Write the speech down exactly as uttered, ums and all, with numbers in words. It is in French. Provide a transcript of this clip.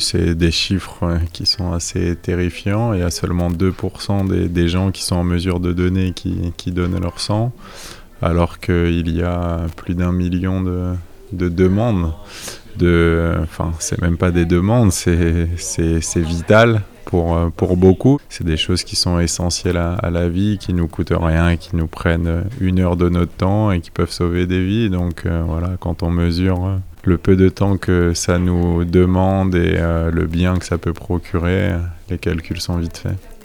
c'est des chiffres euh, qui sont assez terrifiants. Il y a seulement deux pour cent des, des gens qui sont en mesure de donner qui, qui donnent leur sang, alors qu'il y a plus d'un million de, de demandes. De, enfin, c'est même pas des demandes, c'est, c'est, c'est vital pour, pour beaucoup. C'est des choses qui sont essentielles à, à la vie, qui nous coûtent rien, qui nous prennent une heure de notre temps et qui peuvent sauver des vies. Donc euh, voilà, quand on mesure le peu de temps que ça nous demande et euh, le bien que ça peut procurer, les calculs sont vite faits.